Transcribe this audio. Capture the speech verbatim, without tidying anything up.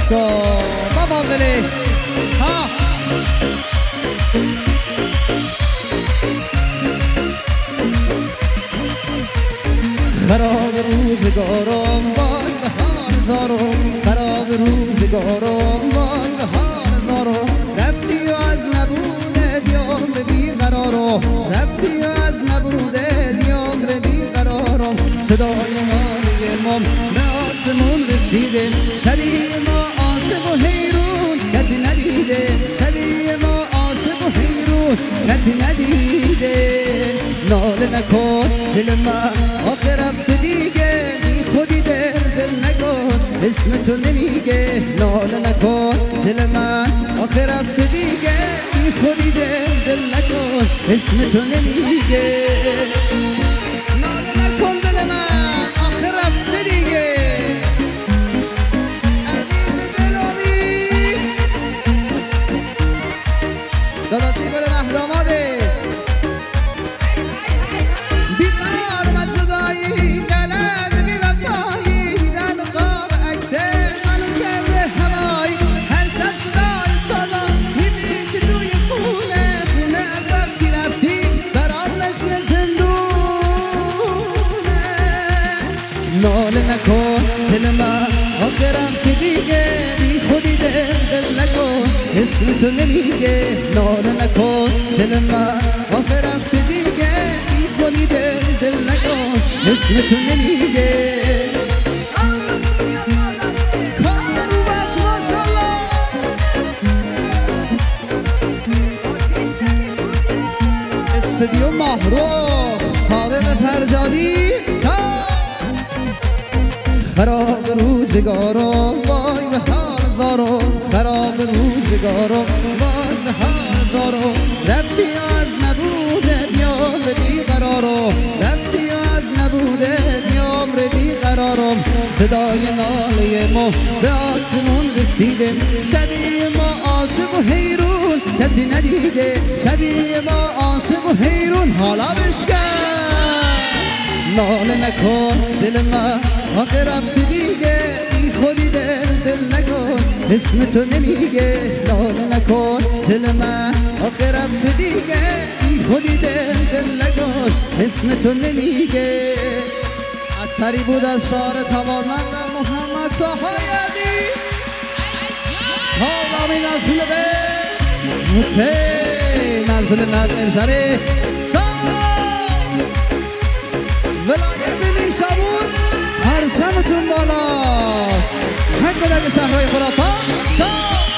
درست کن بابا دلی ها خراب روزگارم وای بهار دارم خراب روزگارم وای بهار دارم رفتی و از نبوده دیام بیقرارم رفتی و از نبوده دیام بیقرارم صدای ناله ما به آسمون رسیده شبیه ما عاشق و حیرون کسی ندیده شبیه ما عاشق و حیرون کسی ندیده ناله نکن دل من آخه رفته دیگه بی خودی دل دل نکن اسم تو نمیگه ناله نکن دل من آخه رفته دیگه بی خودی دل دل نکن اسم تو نمیگه ناله نکن دل من آخه رفته دیگه عزیز دلامی داداشی گل مهداماده ناله نکن دل من آخه رفته دیگه بی خودی دل دل نکن اسم تو نمیگه ناله نکن دل من آخه رفته دیگه بی خودی دل دل نکن اسم تو نمیگه استودیو محروم صادق فرجادی خراب روزگارم وای بهار دارم خراب روزگارم وای بهار دارم رفتی از نبوده دیار بیقرارم رفتی از نبوده دیار بیقرارم صدای ناله ما به آسمون رسیده شبیه ما عاشق و حیرون کسی ندیده شبیه ما عاشق و حیرون حالا بشکن ناله نکن دل من آخه رفتی دیگه بی خودی دل دل نکن اسم تو نمیگه ناله نکن دل من آخه رفتی دیگه بی خودی دل دل نکن اسم تو نمیگه اثری بود از شعر توانمند محمد طاهری سلامی نزول به حسین نزول ندم شری سلام ولایت نیشابور پرچمتون بالا تک بدک شهرهای خراسان سلام